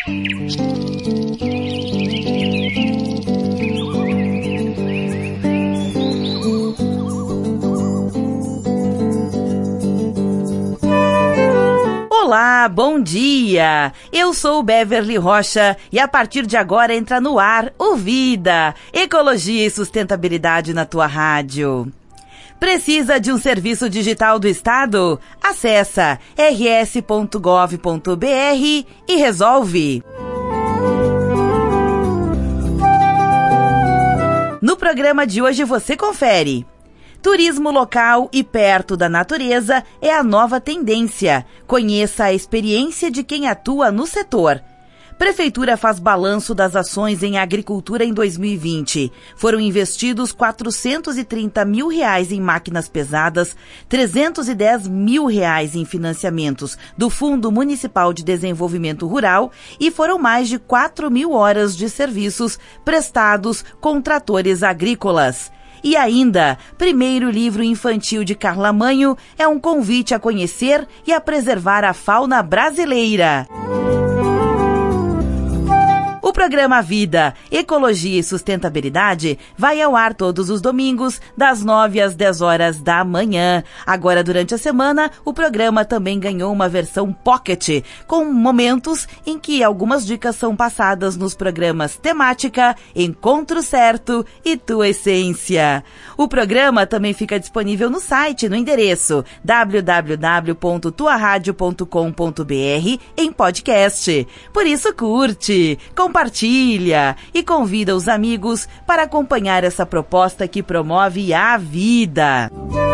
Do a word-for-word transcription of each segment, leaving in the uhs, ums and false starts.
Olá, bom dia! Eu sou Beverly Rocha e a partir de agora entra no ar o Vida, Ecologia e Sustentabilidade na tua rádio. Precisa de um serviço digital do Estado? Acessa r s ponto gov ponto b r e resolve! No programa de hoje você confere. Turismo local e perto da natureza é a nova tendência. Conheça a experiência de quem atua no setor. Prefeitura faz balanço das ações em agricultura em dois mil e vinte. Foram investidos quatrocentos e trinta mil reais em máquinas pesadas, trezentos e dez mil reais em financiamentos do Fundo Municipal de Desenvolvimento Rural e foram mais de quatro mil horas de serviços prestados com tratores agrícolas. E ainda, primeiro livro infantil de Carla Manho é um convite a conhecer e a preservar a fauna brasileira. O programa Vida, Ecologia e Sustentabilidade vai ao ar todos os domingos, das nove às dez horas da manhã. Agora, durante a semana, o programa também ganhou uma versão pocket, com momentos em que algumas dicas são passadas nos programas Temática, Encontro Certo e Tua Essência. O programa também fica disponível no site, no endereço w w w ponto tua rádio ponto com ponto b r em podcast. Por isso, curte, compartilha e convida os amigos para acompanhar essa proposta que promove a vida.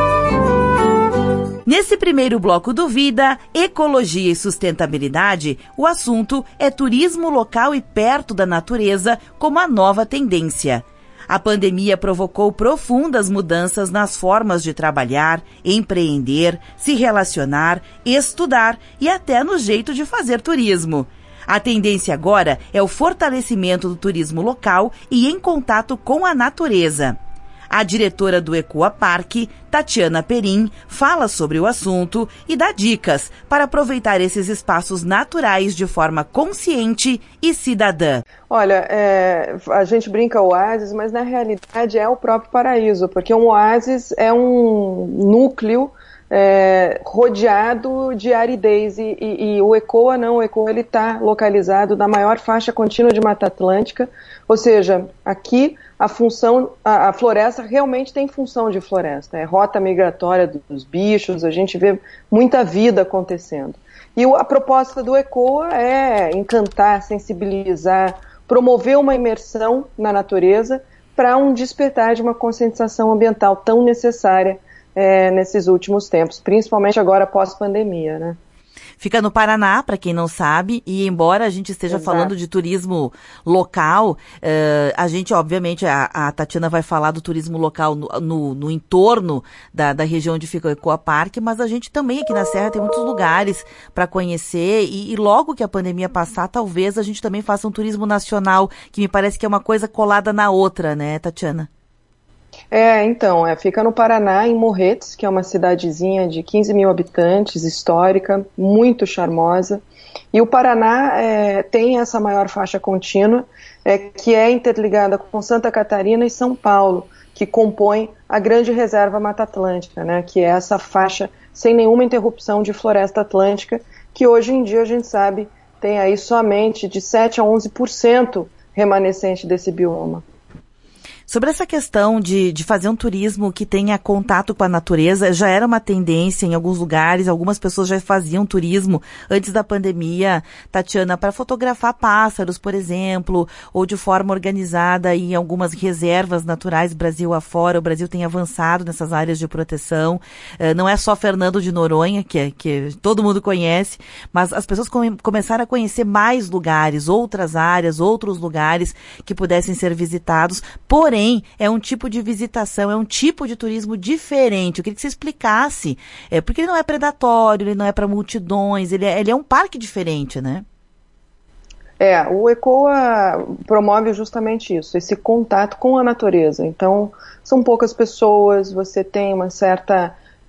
Nesse primeiro bloco do Vida, Ecologia e Sustentabilidade, o assunto é turismo local e perto da natureza como a nova tendência. A pandemia provocou profundas mudanças nas formas de trabalhar, empreender, se relacionar, estudar e até no jeito de fazer turismo. A tendência agora é o fortalecimento do turismo local e em contato com a natureza. A diretora do Ecoa Parque, Tatiana Perim, fala sobre o assunto e dá dicas para aproveitar esses espaços naturais de forma consciente e cidadã. Olha, é, a gente brinca oásis, mas na realidade é o próprio paraíso, porque um oásis é um núcleo É, rodeado de aridez e, e, e o Ecoa não, o Ecoa ele está localizado na maior faixa contínua de Mata Atlântica, ou seja, aqui a função, a, a floresta realmente tem função de floresta, é rota migratória dos bichos, a gente vê muita vida acontecendo. E a proposta do Ecoa é encantar, sensibilizar, promover uma imersão na natureza para um despertar de uma conscientização ambiental tão necessária É, nesses últimos tempos, principalmente agora pós-pandemia, né? Fica no Paraná, para quem não sabe, e embora a gente esteja Exato. falando de turismo local, uh, a gente, obviamente, a, a Tatiana vai falar do turismo local no, no, no entorno da, da região onde fica o Ecoa Parque, mas a gente também aqui na Serra tem muitos lugares para conhecer e, e logo que a pandemia passar, talvez a gente também faça um turismo nacional, que me parece que é uma coisa colada na outra, né, Tatiana? É, então, é, fica no Paraná, em Morretes, que é uma cidadezinha de quinze mil habitantes, histórica, muito charmosa. E o Paraná é, tem essa maior faixa contínua, é, que é interligada com Santa Catarina e São Paulo, que compõe a grande reserva Mata Atlântica, né, que é essa faixa sem nenhuma interrupção de floresta atlântica, que hoje em dia a gente sabe tem aí somente de sete a onze por cento remanescente desse bioma. Sobre essa questão de, de fazer um turismo que tenha contato com a natureza, já era uma tendência em alguns lugares, algumas pessoas já faziam turismo antes da pandemia, Tatiana, para fotografar pássaros, por exemplo, ou de forma organizada em algumas reservas naturais Brasil afora. O Brasil tem avançado nessas áreas de proteção. Não é só Fernando de Noronha, que, que todo mundo conhece, mas as pessoas come, começaram a conhecer mais lugares, outras áreas, outros lugares que pudessem ser visitados, porém, é um tipo de visitação, é um tipo de turismo diferente. Eu queria que você explicasse, é, porque ele não é predatório, ele não é para multidões, ele é, ele é um parque diferente, né? É, o Ecoa promove justamente isso, esse contato com a natureza. Então, são poucas pessoas, você tem uma certa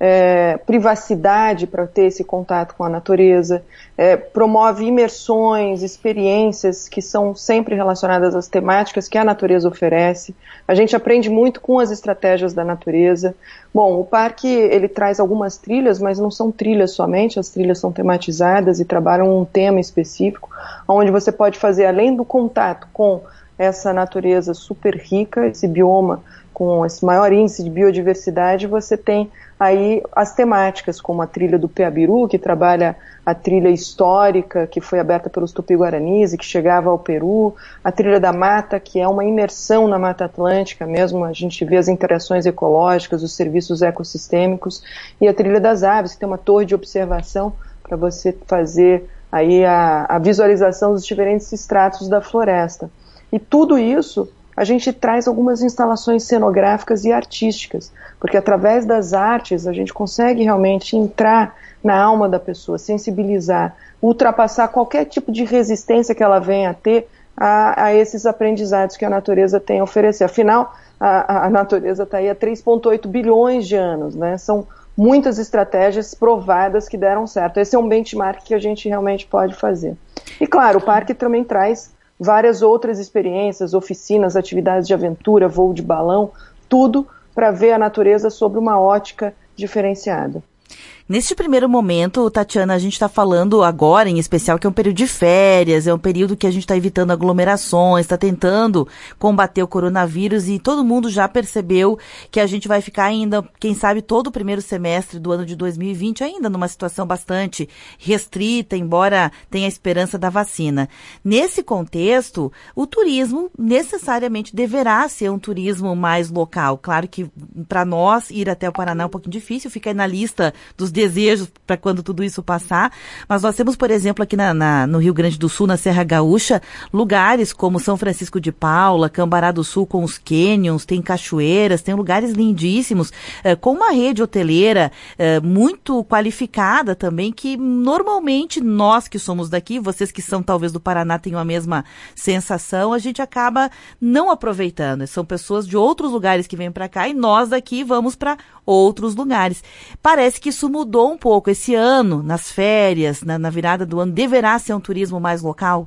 é, privacidade para ter esse contato com a natureza, é, promove imersões, experiências que são sempre relacionadas às temáticas que a natureza oferece. A gente aprende muito com as estratégias da natureza. Bom, o parque ele traz algumas trilhas, mas não são trilhas somente, as trilhas são tematizadas e trabalham um tema específico, onde você pode fazer, além do contato com essa natureza super rica, esse bioma com esse maior índice de biodiversidade, você tem aí as temáticas, como a trilha do Peabiru, que trabalha a trilha histórica, que foi aberta pelos Tupi-Guaranis e que chegava ao Peru, a trilha da mata, que é uma imersão na Mata Atlântica mesmo, a gente vê as interações ecológicas, os serviços ecossistêmicos, e a trilha das aves, que tem uma torre de observação para você fazer aí a, a visualização dos diferentes estratos da floresta. E tudo isso a gente traz algumas instalações cenográficas e artísticas, porque através das artes a gente consegue realmente entrar na alma da pessoa, sensibilizar, ultrapassar qualquer tipo de resistência que ela venha a ter a, a esses aprendizados que a natureza tem a oferecer. Afinal, a, a natureza está aí há três vírgula oito bilhões de anos, né? São muitas estratégias provadas que deram certo. Esse é um benchmark que a gente realmente pode fazer. E claro, o parque também traz várias outras experiências, oficinas, atividades de aventura, voo de balão, tudo para ver a natureza sob uma ótica diferenciada. Neste primeiro momento, Tatiana, a gente está falando agora, em especial, que é um período de férias, é um período que a gente está evitando aglomerações, está tentando combater o coronavírus e todo mundo já percebeu que a gente vai ficar ainda, quem sabe, todo o primeiro semestre do ano de dois mil e vinte ainda numa situação bastante restrita, embora tenha a esperança da vacina. Nesse contexto, o turismo necessariamente deverá ser um turismo mais local. Claro que para nós ir até o Paraná é um pouquinho difícil, fica aí na lista dos desejos para quando tudo isso passar, mas nós temos, por exemplo, aqui na, na, no Rio Grande do Sul, na Serra Gaúcha, lugares como São Francisco de Paula, Cambará do Sul com os cânions, tem cachoeiras, tem lugares lindíssimos, eh, com uma rede hoteleira eh, muito qualificada também, que normalmente nós que somos daqui, vocês que são talvez do Paraná tenham a mesma sensação, a gente acaba não aproveitando. São pessoas de outros lugares que vêm para cá e nós daqui vamos para outros lugares. Parece que isso mudou um pouco esse ano, nas férias, na, na virada do ano, deverá ser um turismo mais local?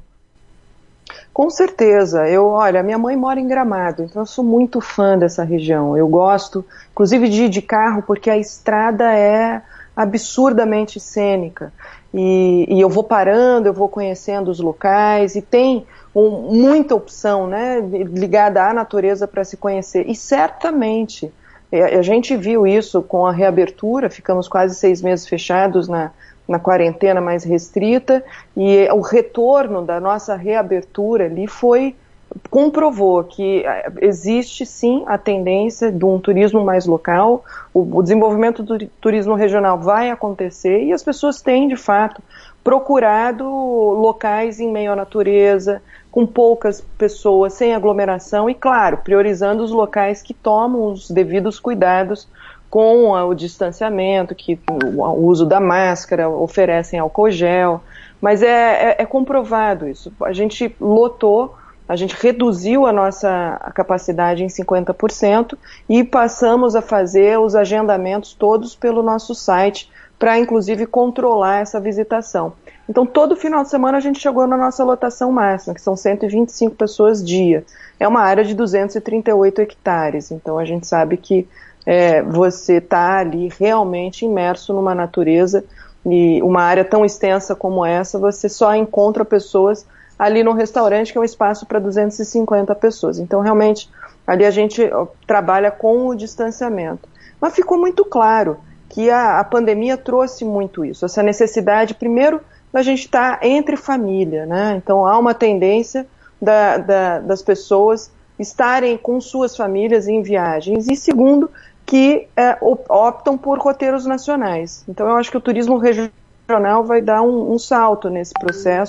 Com certeza. Eu, olha, minha mãe mora em Gramado, então eu sou muito fã dessa região. Eu gosto, inclusive, de ir de carro, porque a estrada é absurdamente cênica. E, e eu vou parando, eu vou conhecendo os locais, e tem um, muita opção, né, ligada à natureza para se conhecer. E certamente, a gente viu isso com a reabertura, ficamos quase seis meses fechados na, na quarentena mais restrita, e o retorno da nossa reabertura ali foi, comprovou que existe sim a tendência de um turismo mais local, o, o desenvolvimento do turismo regional vai acontecer e as pessoas têm de fato procurado locais em meio à natureza, com poucas pessoas, sem aglomeração e, claro, priorizando os locais que tomam os devidos cuidados com o distanciamento, que o uso da máscara, oferecem álcool gel, mas é, é, é comprovado isso. A gente lotou, a gente reduziu a nossa capacidade em cinquenta por cento e passamos a fazer os agendamentos todos pelo nosso site, para inclusive controlar essa visitação. Então todo final de semana a gente chegou na nossa lotação máxima, que são cento e vinte e cinco pessoas dia. É uma área de duzentos e trinta e oito hectares, então a gente sabe que é, você está ali realmente imerso numa natureza, e uma área tão extensa como essa, você só encontra pessoas ali no restaurante, que é um espaço para duzentas e cinquenta pessoas. Então realmente ali a gente trabalha com o distanciamento. Mas ficou muito claro que a, a pandemia trouxe muito isso, essa necessidade, primeiro, da gente estar tá entre família, né? Então há uma tendência da, da, das pessoas estarem com suas famílias em viagens, e segundo, que é, optam por roteiros nacionais. Então eu acho que o turismo regional vai dar um, um salto nesse processo,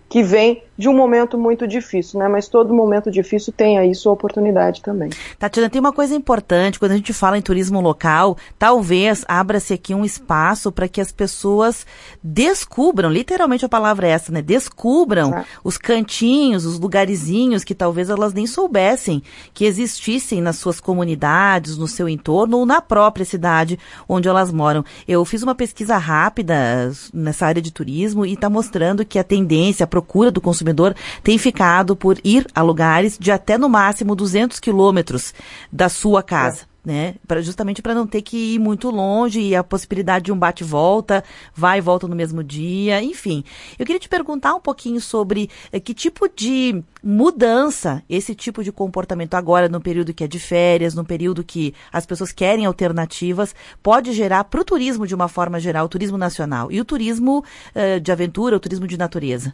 que vem de um momento muito difícil, né? Mas todo momento difícil tem aí sua oportunidade também. Tatiana, tem uma coisa importante, quando a gente fala em turismo local, talvez abra-se aqui um espaço para que as pessoas descubram, literalmente a palavra é essa, né? Descubram ah. os cantinhos, os lugarzinhos que talvez elas nem soubessem que existissem nas suas comunidades, no seu entorno ou na própria cidade onde elas moram. Eu fiz uma pesquisa rápida nessa área de turismo e está mostrando que a tendência, a procura do consumidor tem ficado por ir a lugares de até no máximo duzentos quilômetros da sua casa. É. Né? Pra, justamente para não ter que ir muito longe e a possibilidade de um bate-volta, vai e volta no mesmo dia, enfim. Eu queria te perguntar um pouquinho sobre eh, que tipo de mudança esse tipo de comportamento agora, no período que é de férias, no período que as pessoas querem alternativas, pode gerar para o turismo de uma forma geral, o turismo nacional e o turismo eh, de aventura, o turismo de natureza.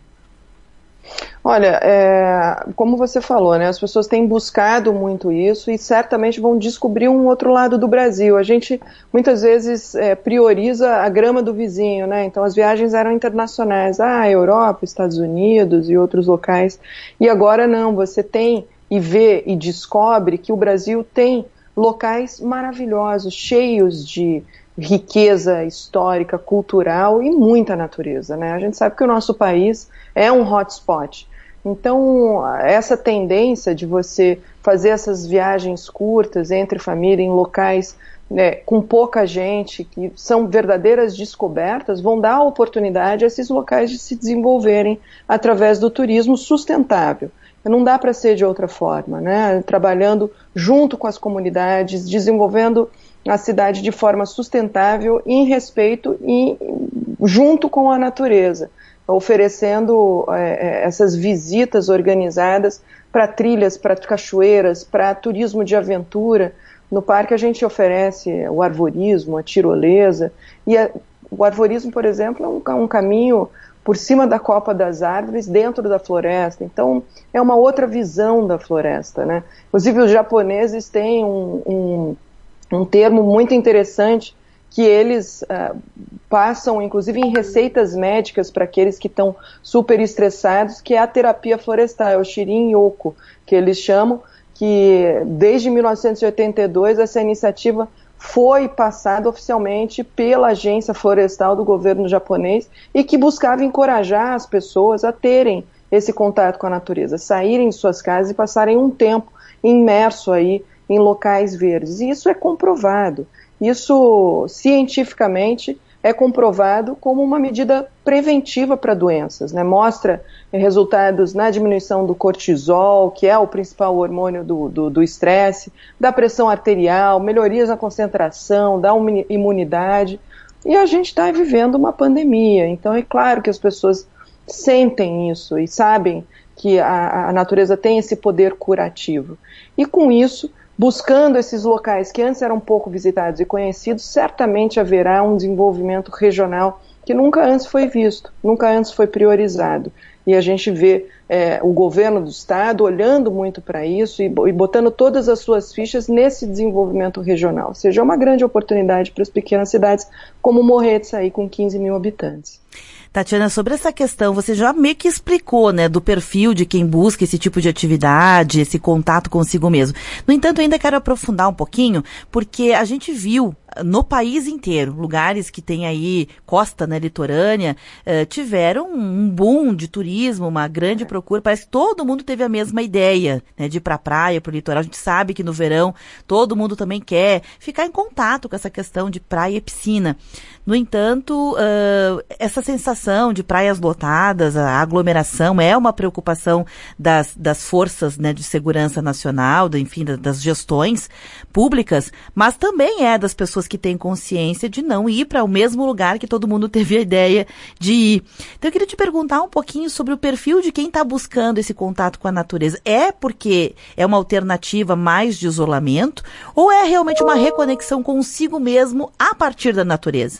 Olha, é, como você falou, né, as pessoas têm buscado muito isso e certamente vão descobrir um outro lado do Brasil. A gente muitas vezes é, prioriza a grama do vizinho, né? Então as viagens eram internacionais, ah, Europa, Estados Unidos e outros locais. E agora não, você tem e vê e descobre que o Brasil tem locais maravilhosos, cheios de riqueza histórica, cultural e muita natureza, né? A gente sabe que o nosso país é um hotspot. Então, essa tendência de você fazer essas viagens curtas entre família em locais, né, com pouca gente, que são verdadeiras descobertas, vão dar oportunidade a esses locais de se desenvolverem através do turismo sustentável. Não dá para ser de outra forma, né? Trabalhando junto com as comunidades, desenvolvendo a cidade de forma sustentável, em respeito e junto com a natureza, oferecendo é, essas visitas organizadas para trilhas, para cachoeiras, para turismo de aventura. No parque a gente oferece o arvorismo, a tirolesa, e a, o arvorismo, por exemplo, é um, um caminho por cima da copa das árvores, dentro da floresta. Então, é uma outra visão da floresta, né? Inclusive, os japoneses têm um, um, um termo muito interessante que eles uh, passam, inclusive, em receitas médicas para aqueles que estão super estressados, que é a terapia florestal, é o Shirin-yoku, que eles chamam, que desde mil novecentos e oitenta e dois essa iniciativa foi passada oficialmente pela Agência Florestal do governo japonês e que buscava encorajar as pessoas a terem esse contato com a natureza, saírem de suas casas e passarem um tempo imerso aí em locais verdes. E isso é comprovado. Isso, cientificamente, é comprovado como uma medida preventiva para doenças, né? Mostra resultados na diminuição do cortisol, que é o principal hormônio do estresse, da pressão arterial, melhorias na concentração, da imunidade. E a gente está vivendo uma pandemia, então é claro que as pessoas sentem isso e sabem que a, a natureza tem esse poder curativo. E com isso, buscando esses locais que antes eram pouco visitados e conhecidos, certamente haverá um desenvolvimento regional que nunca antes foi visto, nunca antes foi priorizado. E a gente vê é, o governo do estado olhando muito para isso e, e botando todas as suas fichas nesse desenvolvimento regional. Ou seja, é uma grande oportunidade para as pequenas cidades como Morretes, aí com quinze mil habitantes. Tatiana, sobre essa questão, você já meio que explicou, né, do perfil de quem busca esse tipo de atividade, esse contato consigo mesmo. No entanto, ainda quero aprofundar um pouquinho, porque a gente viu no país inteiro, lugares que tem aí costa, né, litorânea, eh, tiveram um boom de turismo, uma grande procura. Parece que todo mundo teve a mesma ideia, né, de ir pra praia, pro litoral. A gente sabe que no verão todo mundo também quer ficar em contato com essa questão de praia e piscina. No entanto, uh, essa sensação de praias lotadas, a aglomeração é uma preocupação das, das forças, né, de segurança nacional, do, enfim, das gestões públicas, mas também é das pessoas que têm consciência de não ir para o mesmo lugar que todo mundo teve a ideia de ir. Então eu queria te perguntar um pouquinho sobre o perfil de quem está buscando esse contato com a natureza. É porque é uma alternativa mais de isolamento ou é realmente uma reconexão consigo mesmo a partir da natureza?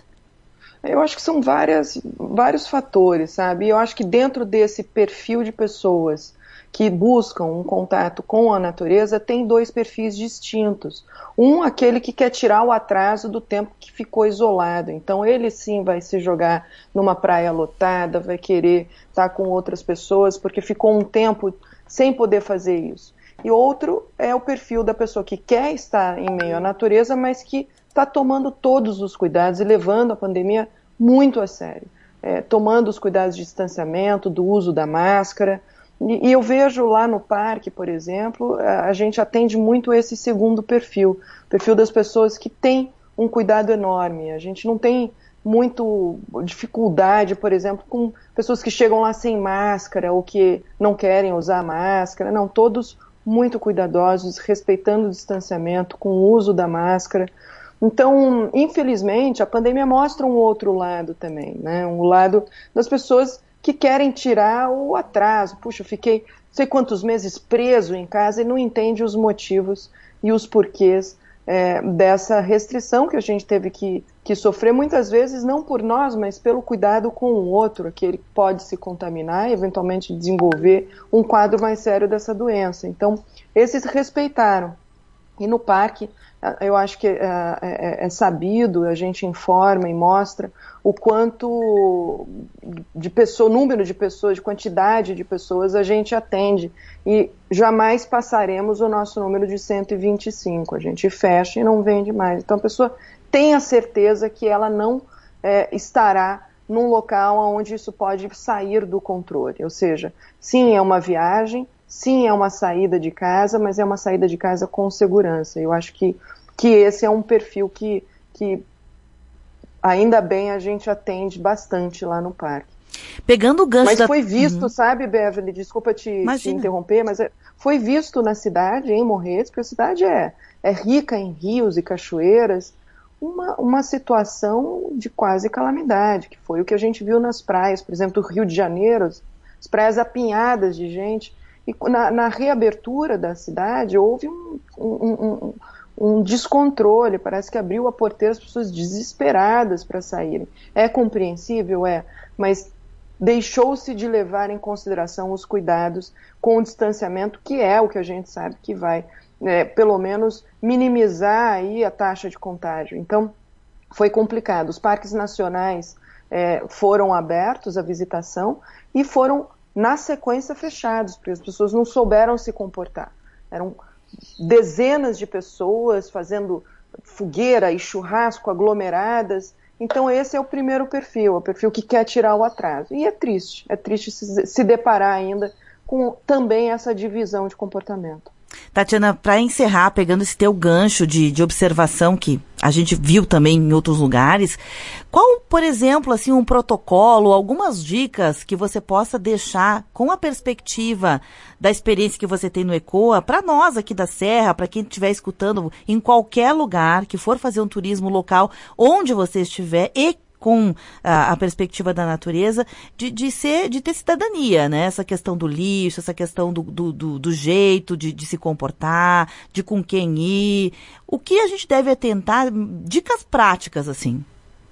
Eu acho que são várias, vários fatores, sabe? Eu acho que dentro desse perfil de pessoas que buscam um contato com a natureza têm dois perfis distintos. Um, aquele que quer tirar o atraso do tempo que ficou isolado. Então, ele sim vai se jogar numa praia lotada, vai querer estar com outras pessoas, porque ficou um tempo sem poder fazer isso. E outro é o perfil da pessoa que quer estar em meio à natureza, mas que está tomando todos os cuidados e levando a pandemia muito a sério. É, tomando os cuidados de distanciamento, do uso da máscara. E, e eu vejo lá no parque, por exemplo, a, a gente atende muito esse segundo perfil, o perfil das pessoas que têm um cuidado enorme. A gente não tem muito dificuldade, por exemplo, com pessoas que chegam lá sem máscara ou que não querem usar máscara. Não, todos muito cuidadosos, respeitando o distanciamento, com o uso da máscara. Então, infelizmente, a pandemia mostra um outro lado também, né? Um lado das pessoas que querem tirar o atraso. Puxa, eu fiquei não sei quantos meses preso em casa e não entende os motivos e os porquês é, dessa restrição que a gente teve que, que sofrer, muitas vezes não por nós, mas pelo cuidado com o outro, que ele pode se contaminar e eventualmente desenvolver um quadro mais sério dessa doença. Então, esses respeitaram. E no parque, eu acho que é, é, é sabido, a gente informa e mostra o quanto de pessoa, número de pessoas, de quantidade de pessoas a gente atende. E jamais passaremos o nosso número de cento e vinte e cinco. A gente fecha e não vende mais. Então a pessoa tem a certeza que ela não é, estará num local onde isso pode sair do controle. Ou seja, sim, é uma viagem, sim, é uma saída de casa, mas é uma saída de casa com segurança. Eu acho que, que esse é um perfil que, que ainda bem a gente atende bastante lá no parque. Pegando o gancho Mas da... foi visto, uhum. sabe, Beverly, desculpa te, te interromper, mas foi visto na cidade, em Morretes, porque a cidade é, é rica em rios e cachoeiras, uma, uma situação de quase calamidade, que foi o que a gente viu nas praias, por exemplo, do Rio de Janeiro, as praias apinhadas de gente. E na, na reabertura da cidade houve um, um, um, um descontrole, parece que abriu a porteira, as pessoas desesperadas para saírem. É compreensível? É, mas deixou-se de levar em consideração os cuidados com o distanciamento, que é o que a gente sabe que vai, é, pelo menos, minimizar aí a taxa de contágio. Então, foi complicado. Os parques nacionais é, foram abertos à visitação e foram na sequência fechados, porque as pessoas não souberam se comportar. Eram dezenas de pessoas fazendo fogueira e churrasco aglomeradas. Então esse é o primeiro perfil, é o perfil que quer tirar o atraso. E é triste, é triste se, se deparar ainda com também essa divisão de comportamento. Tatiana, para encerrar, pegando esse teu gancho de, de observação que a gente viu também em outros lugares, qual, por exemplo, assim, um protocolo, algumas dicas que você possa deixar com a perspectiva da experiência que você tem no ECOA, para nós aqui da Serra, para quem estiver escutando em qualquer lugar, que for fazer um turismo local, onde você estiver e com a, a perspectiva da natureza, de, de, ser, de ter cidadania, né? Essa questão do lixo, essa questão do, do, do, do jeito de, de se comportar, de com quem ir. O que a gente deve atentar? Dicas práticas, assim.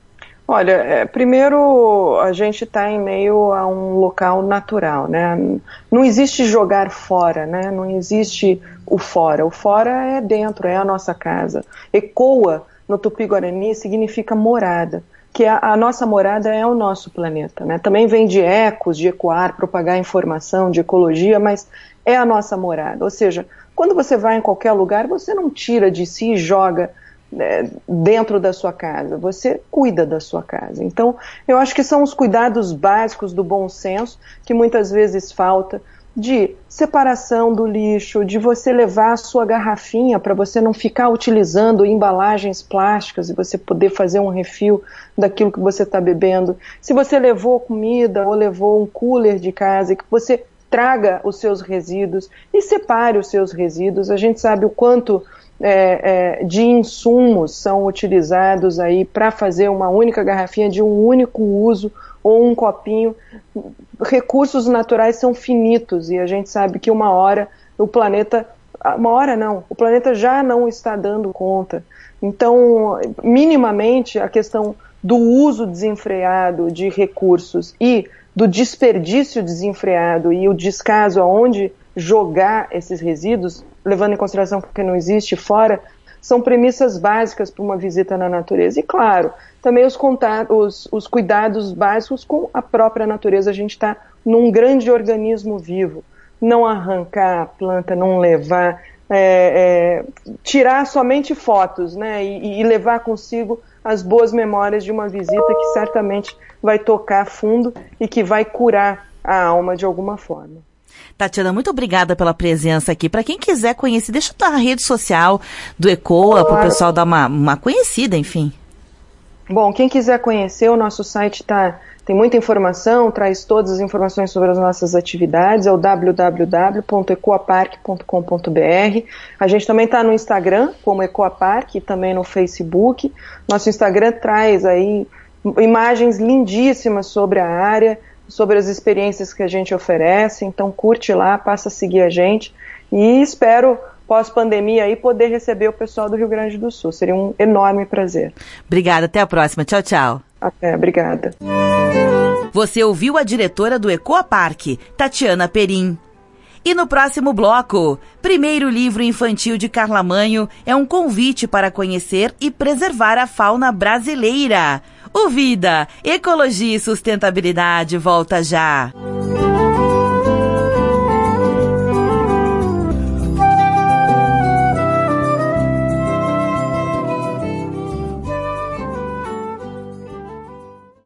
Olha, é, primeiro a gente está em meio a um local natural, né? Não existe jogar fora, né? Não existe o fora. O fora é dentro, é a nossa casa. ECOA, no Tupi-Guarani, significa morada. Que a, a nossa morada é o nosso planeta, né? Também vem de ecos, de ecoar, propagar informação, de ecologia, mas é a nossa morada. Ou seja, quando você vai em qualquer lugar, você não tira de si e joga é, dentro da sua casa, você cuida da sua casa. Então, eu acho que são os cuidados básicos do bom senso, que muitas vezes falta, de separação do lixo, de você levar a sua garrafinha para você não ficar utilizando embalagens plásticas e você poder fazer um refil daquilo que você está bebendo. Se você levou comida ou levou um cooler de casa, que você traga os seus resíduos e separe os seus resíduos. A gente sabe o quanto é, é, de insumos são utilizados aí para fazer uma única garrafinha de um único uso ou um copinho. Recursos naturais são finitos e a gente sabe que uma hora o planeta, uma hora não, o planeta já não está dando conta. Então, minimamente, a questão do uso desenfreado de recursos e do desperdício desenfreado e o descaso aonde jogar esses resíduos, levando em consideração que não existe fora, são premissas básicas para uma visita na natureza. E claro, também os, os, os cuidados básicos com a própria natureza. A gente está num grande organismo vivo. Não arrancar a planta, não levar, é, é, tirar somente fotos, né, e, e levar consigo as boas memórias de uma visita que certamente vai tocar fundo e que vai curar a alma de alguma forma. Tatiana, muito obrigada pela presença aqui. Para quem quiser conhecer, deixa eu dar a rede social do ECOA, para o pessoal dar uma, uma conhecida, enfim. Bom, quem quiser conhecer, o nosso site tá, tem muita informação, traz todas as informações sobre as nossas atividades, é o w w w ponto ecoapark ponto com ponto b r. A gente também está no Instagram, como Ecoapark, e também no Facebook. Nosso Instagram traz aí imagens lindíssimas sobre a área, sobre as experiências que a gente oferece, então curte lá, passa a seguir a gente e espero, pós-pandemia, aí, poder receber o pessoal do Rio Grande do Sul. Seria um enorme prazer. Obrigada, até a próxima. Tchau, tchau. Até, obrigada. Você ouviu a diretora do Ecoapark, Tatiana Perim. E no próximo bloco, primeiro livro infantil de Carla Manho é um convite para conhecer e preservar a fauna brasileira. O Vida, Ecologia e Sustentabilidade volta já.